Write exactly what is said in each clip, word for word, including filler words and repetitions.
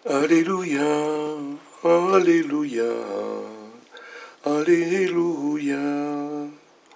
阿利路亞，阿利路亞，阿利路亞，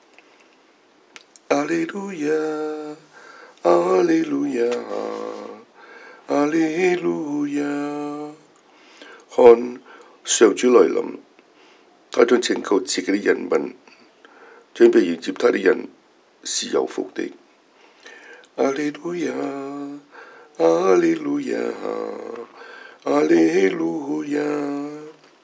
阿利路亞，阿利路亞，阿利路亞。看上主來臨，他將拯救自己的人民，準備迎接他的人是有福的。阿利路亞，阿利路亞，阿利路亞。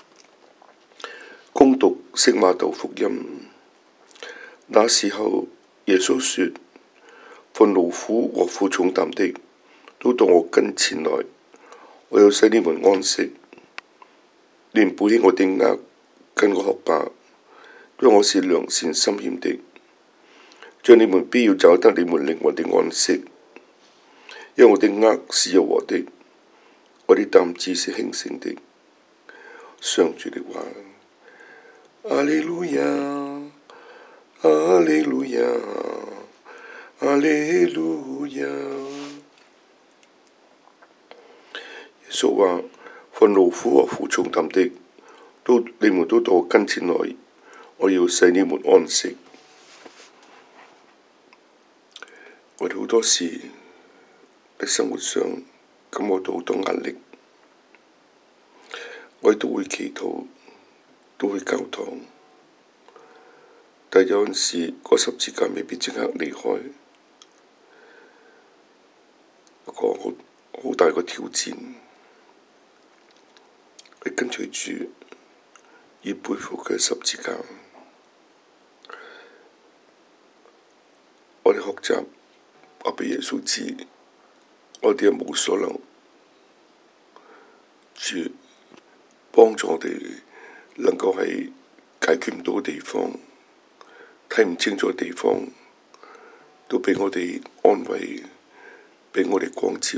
恭讀聖瑪竇福音。那時候，耶穌說：凡勞苦和負重擔的，都到我跟前來，我要使你們安息。你們背起我的軛，跟我學吧，因為我是良善心謙的，這樣你們必要找得你們靈魂的安息。因為我的軛是柔和的，我的擔子是輕省的。上主的話。阿利路亞，阿利路亞，阿利路亞。耶穌話：凡勞苦和負重擔的，都你們都到我跟前來，我要使你們安息。我哋好多時喺生活上感覺到好多壓力，我哋都會祈禱，都會教堂，但有陣時個十字架未必即刻離開，一個好好大個挑戰。你跟隨主，要背負佢嘅十字架。我哋學習，我俾耶穌知，我哋係無所能，主幫助我哋，能夠喺解決唔到嘅地方，睇唔清楚嘅地方，都俾我哋安慰，俾我哋光照。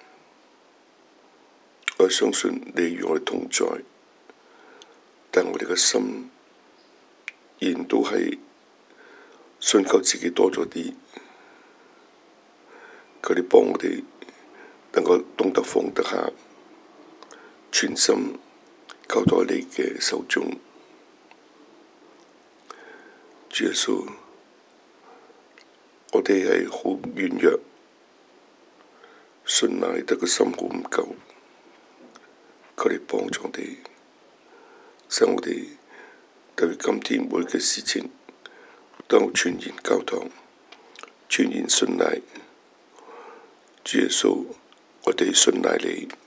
我相信你與我哋同在，但我哋嘅心仍然都係信靠自己多咗啲。佢哋幫我哋能夠懂得放得下，全心交到你嘅手中。主耶穌，我哋係好軟弱，信賴得個心好唔夠。佢哋幫助我哋，使我哋對今天每嘅事情都全然交託，全然信賴。主耶穌，我哋信賴你。